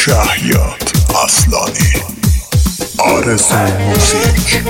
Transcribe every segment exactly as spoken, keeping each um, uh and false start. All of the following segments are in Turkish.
Şahyat Aslani, Arzu Müzik.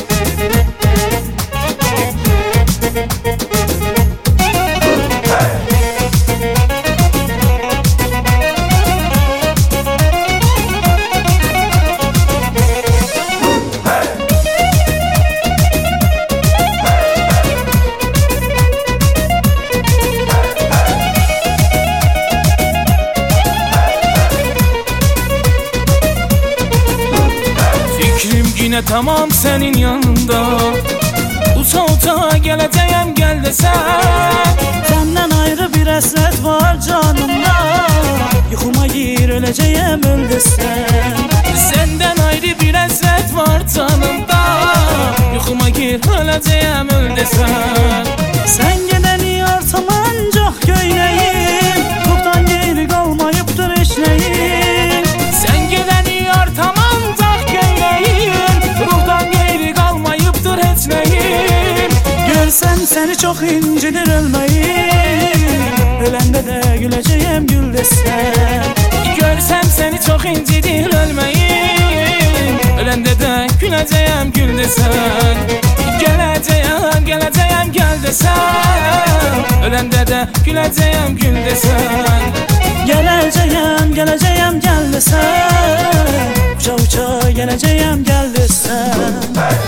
Yine tamam senin yanında, uça uça geleceğim gel desen. Senden ayrı bir hasret var canımda, yuxuma gir öleceğim öl desen. Senden ayrı bir hasret var canımda, yuxuma gir öleceğim öl desen. Sen gedəni artam ancaq göynəyim, ruhdan geri qalmayıbdır heç nəyim. Sen gedəni artam ancaq göynəyim, ruhdan geri qalmayıbdır heç nəyim. Görsəm səni çox incidir ölməyim, öləndə də güləcəyəm gül desən. Görsəm səni çox incidir ölməyim, öləndə də güləcəyəm gül desən. Gələcəyəm, gələcəyəm gəl desən, öləndə də güləcəyəm gül desən. Gələcəyəm, gələcəyəm gəl desən, uça uça gələcəyəm gəl desən.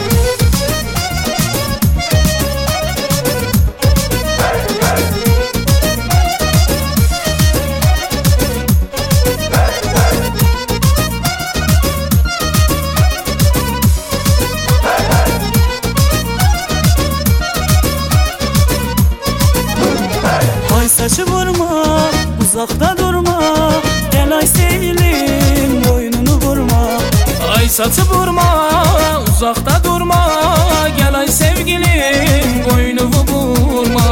Ay saçı vurma, uzakta durma, gel ay sevgilim boynunu vurma. Ay saçı vurma, uzakta durma, gel ay sevgilim boynumu vurma.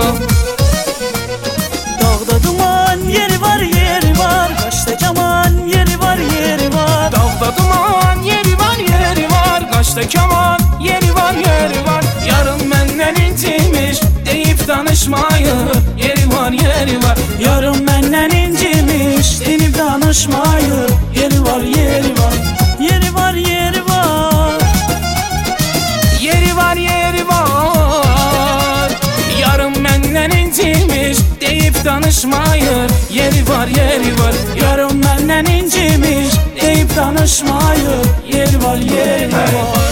Dağda duman yeri var yeri var, kaşta keman yeri var yeri var. Dağda duman yeri var yeri var, kaşta keman yeri var yeri var. Yarın benden incimiş deyip danışmayın, yeri var yeri var. Yarın benden incimiş denip danışmayın, yeri var yeri var. Yeri var yeri var, yeri var yeri var. Yarın benden incimiş deyip danışmayın, yeri var yeri var. yarın benden incimiş deyip danışmayın, yeri var yeri var.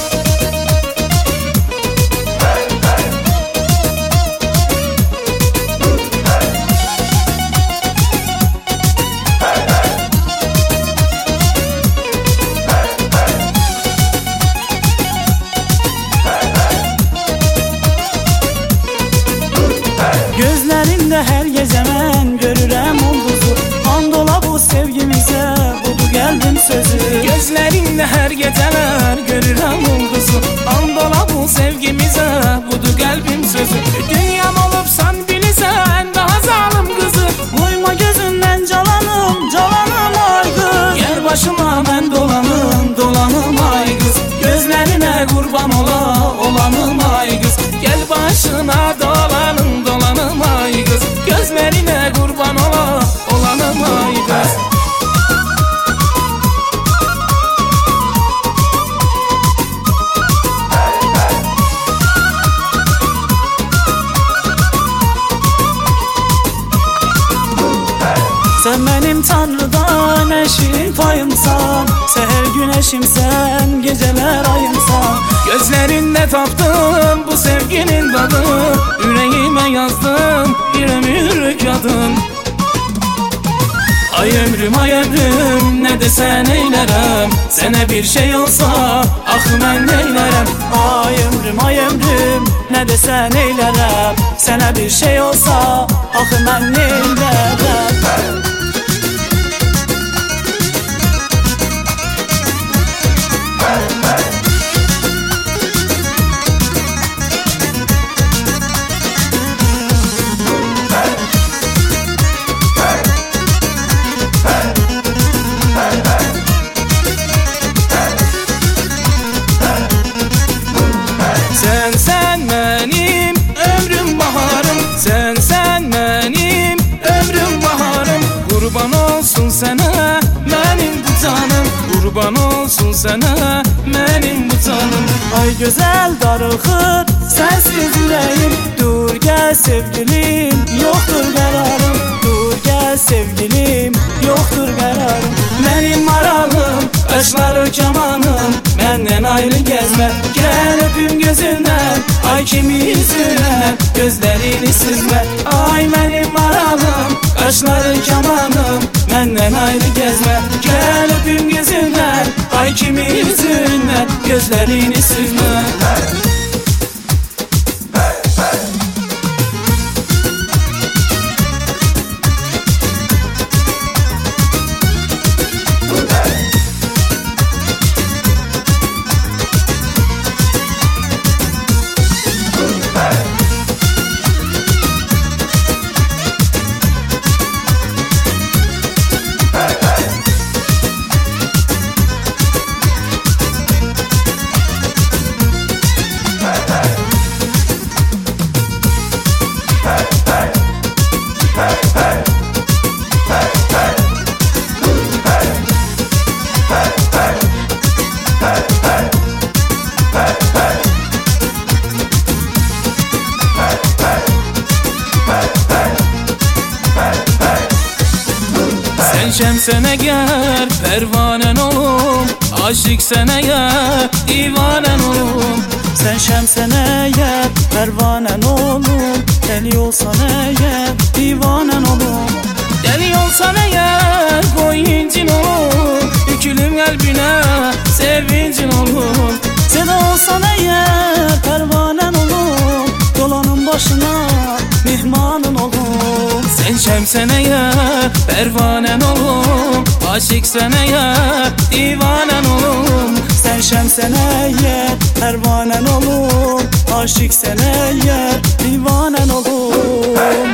Gözlerinde her gece ben görürəm ulduzu, and ola bu sevgimize budu geldim sözü. Gözlerinde her geceler görürəm ulduzu, and ola bu sevgimize budu kalbim sözü. Dünyam olubsan bilirsən daha zalim kızı, Uyma gözünden calanım calanım ay kız. gel başıma ben dolanım dolanım ay kız. Gözlerine kurban ola olanım ay kız. Gel başına dolanım dolanım ay kız. Gözlerine kurban ola olanım ay kız. Sen benim Tanrı'dan eşin payımsan, seher güneşimsen, geceler ayımsan. Gözlerinde taptım bu sevginin tadını, yüreğime yazdım bir ömür kadın. Ay ömrüm ay ömrüm ne desen eylerem, sana bir şey olsa ah ben neylerem. Ay ömrüm ay ömrüm ne desen eylerem, sana bir şey olsa ah ben neylerem. Sen sen benim ömrüm baharım, sen sen benim ömrüm baharım. Kurban olsun sana benim benim bu canım. Kurban olsun sana benim bu canım. Ay güzel darıxır sensiz yüreğim. Dur gel sevgilim, yoktur kararım. Dur gel sevgilim, yoktur kararım. Benim maralım, kaşları kemanım, benden ayrı gezme. Gel öpüm gözünden, ay kimi yüzünden, gözlerini süzme. Ay benim maralım, kaşları kemanım, benden ayrı gezme. Gel öpüm gözünden, ay kimi yüzünden, gözlerini süzme. Sen şemsen eğer pervanen olum, aşık sen eğer divanen olum. Sen şemsen eğer pervanen olum, deli olsan eğer divanen olum. Deli olsan eğer koyincin olum, yükülüm kalbine sevincin olum. Sen olsan eğer pervanen olum, dolanın başına mihmanın olum. Sen şemsen eğer pervanen olum, aşık sen eğer divanen olum. Sen şemsen eğer pervanen olum, aşık sen eğer divanen olum.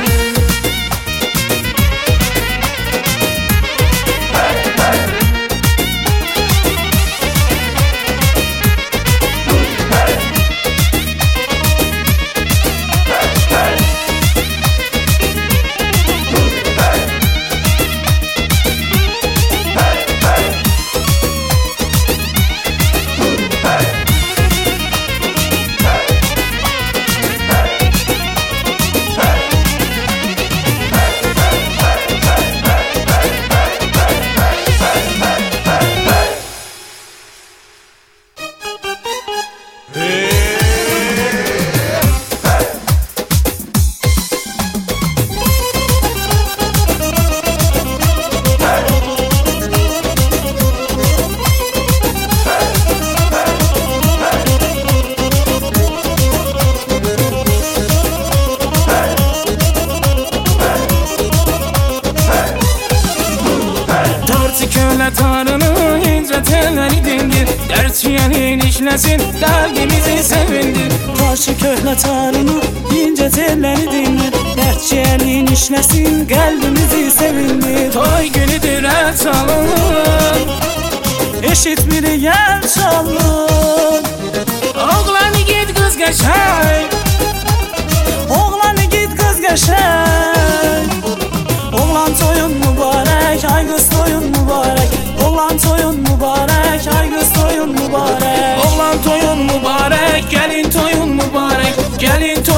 Köle tarını ince telleri dindir, gerçeğinin işlesin kalbimizi sevindir. Karşı köhne tarını ince telleri dindir, dertçelin işlesin kalbimizi sevindir. Toy günüdür el çalın, eşit biri gel çalın. Oğlanı git kız geçer, Oğlanı git kız geçer. Oğlan toyun mübarek, ay kız toyun mübarek. Oğlan toyun mübarek, ay kız toyun mübarek. Oğlan toyun mübarek, gelin toyun mübarek, gelin toyun